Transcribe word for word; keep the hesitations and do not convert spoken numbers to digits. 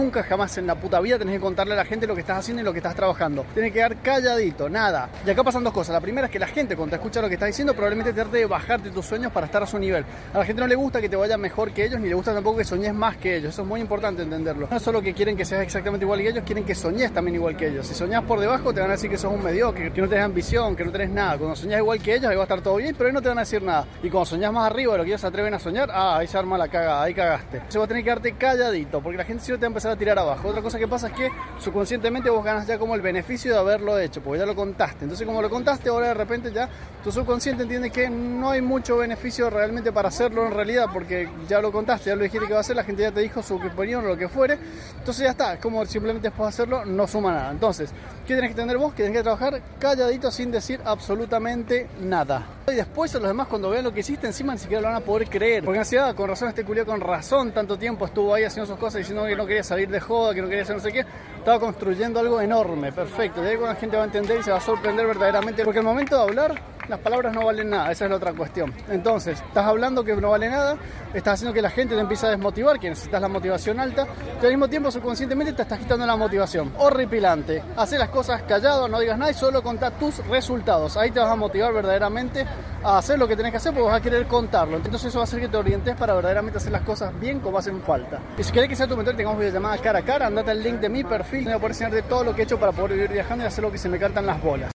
Nunca jamás en la puta vida tenés que contarle a la gente lo que estás haciendo y lo que estás trabajando. Tienes que quedar calladito, nada. Y acá pasan dos cosas. La primera es que la gente, cuando te escucha lo que estás diciendo, probablemente trate de bajarte tus sueños para estar a su nivel. A la gente no le gusta que te vaya mejor que ellos, ni le gusta tampoco que soñes más que ellos. Eso es muy importante entenderlo. No es solo que quieren que seas exactamente igual que ellos, quieren que soñes también igual que ellos. Si soñás por debajo, te van a decir que sos un mediocre, que no tenés ambición, que no tenés nada. Cuando soñás igual que ellos, ahí va a estar todo bien, pero ahí no te van a decir nada. Y cuando soñás más arriba de lo que ellos se atreven a soñar, ah, ahí se arma la cagada, ahí cagaste. Entonces vos tenés que quedarte calladito, porque la gente sí te va a empezar a tirar abajo. Otra cosa que pasa es que subconscientemente vos ganas ya como el beneficio de haberlo hecho, porque ya lo contaste. Entonces como lo contaste, ahora de repente ya tu subconsciente entiende que no hay mucho beneficio realmente para hacerlo en realidad, porque ya lo contaste, ya lo dijiste que va a hacer, la gente ya te dijo su opinión o lo que fuere. Entonces ya está, como simplemente después de hacerlo no suma nada. Entonces, ¿qué tenés que tener vos? Que tenés que trabajar calladito sin decir absolutamente nada. Y después a los demás, cuando vean lo que hiciste, encima ni siquiera lo van a poder creer. Porque ansiedad, con razón, este culiao con razón tanto tiempo estuvo ahí haciendo sus cosas diciendo que no quería salir de joda, que no quería hacer no sé qué. Estaba construyendo algo enorme, perfecto. De ahí cuando la gente va a entender y se va a sorprender verdaderamente, porque al momento de hablar, las palabras no valen nada, esa es la otra cuestión. Entonces, estás hablando que no vale nada, estás haciendo que la gente te empiece a desmotivar, que necesitas la motivación alta, y al mismo tiempo subconscientemente te estás quitando la motivación. Horripilante. Hacé las cosas callado, no digas nada y solo contá tus resultados. Ahí te vas a motivar verdaderamente a hacer lo que tenés que hacer, porque vas a querer contarlo. Entonces eso va a hacer que te orientes para verdaderamente hacer las cosas bien como hacen falta. Y si querés que sea tu mentor y tengamos videollamada cara a cara, andate al link de mi perfil, donde voy a poder enseñarte todo lo que he hecho para poder vivir viajando y hacer lo que se me cantan las bolas.